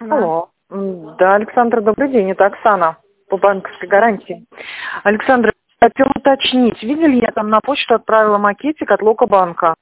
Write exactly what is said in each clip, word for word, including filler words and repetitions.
Алло. Алло. М, Да, Александра, добрый день. Это Оксана по банковской гарантии. Александра, хотела уточнить. Видели, я там на почту отправила макетик от Локобанка.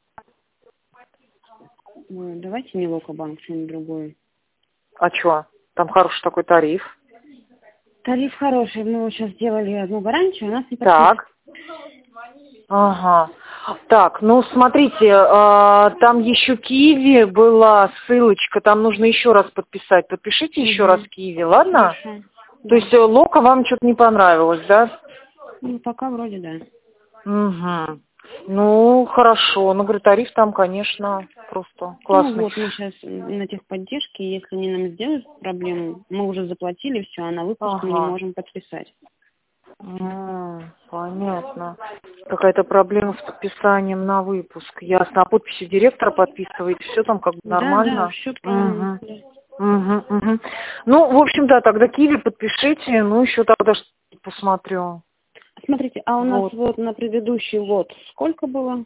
Ой, давайте не Локобанк, что-нибудь другое. А чё? Там хороший такой тариф. Тариф хороший. Мы вот сейчас сделали одну гарантию, у нас не подписано. Так. Ага. Так, ну смотрите, э, там еще Киви была ссылочка, там нужно еще раз подписать. Подпишите еще Угу. раз Киви, ладно? Хорошо. То Да. есть э, Лока вам что-то не понравилось, да? Ну, пока вроде да. Угу. Ну, хорошо. Ну, говорю, тариф там, конечно, просто Ну классный. вот, мы сейчас на техподдержке, если они нам сделают проблему, мы уже заплатили все, а на выпуск мы не Ага. можем подписать. М, понятно. Какая-то проблема с подписанием на выпуск. Ясно. А подписью директора подписываете, все там как бы Да, да, нормально? все правильно. Угу. Да. Угу, угу. Ну, в общем, да, тогда Киви подпишите, ну, еще тогда что-то посмотрю. Смотрите, а у нас Вот. вот на предыдущий лот сколько было?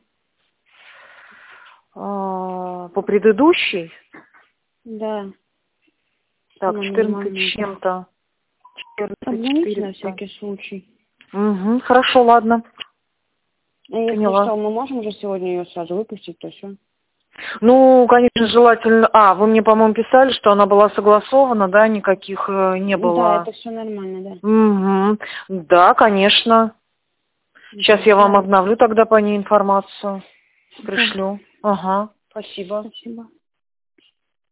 А, по предыдущей, Да, так, сумма четырнадцать минимальная. с чем-то. четырнадцать Обзвоните на четыреста. всякий случай. Угу, хорошо, ладно. А если Поняла. что, мы можем уже сегодня ее сразу выпустить, то все. Ну, конечно, желательно... А, вы мне, по-моему, писали, что она была согласована, да, никаких э, не Да, было. это все нормально, да. Угу. Да, конечно. Сейчас Угу. я вам Давайте. обновлю тогда по ней информацию. Да. Пришлю. Ага, спасибо. Спасибо.